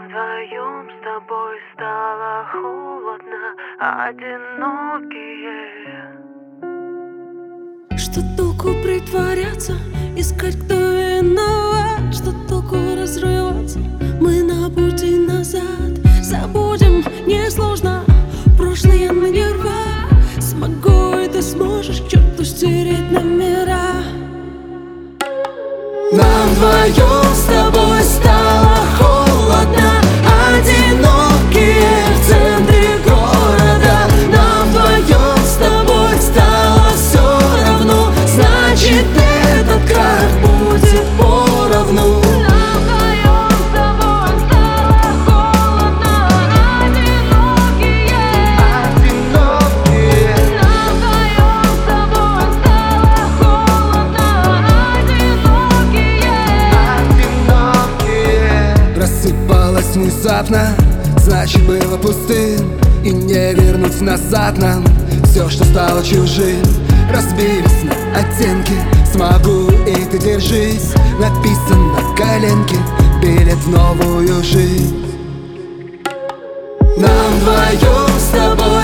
вдвоем с тобой стало холодно, одинокие. Что толку притворяться, искать, кто виноват? Что толку разрываться, мы на пути назад. Забудем, несложно, прошлое мы не рвать. Смогу и ты сможешь к черту стереть номера. Нам вдвоем с тобой стало холодно, одинокие в центре города. Нам вдвоем с тобой стало все равно, значит этот крах будет поровну. Нам вдвоем с тобой стало холодно, одинокие. Нам вдвоем с тобой стало холодно, одинокие. Рассыпалась внезапно, значит было пустым, и не вернуть назад нам все, что стало чужим. Разбились на оттенки, смогу и ты держись. Написан на коленке билет в новую жизнь. Нам вдвоем с тобой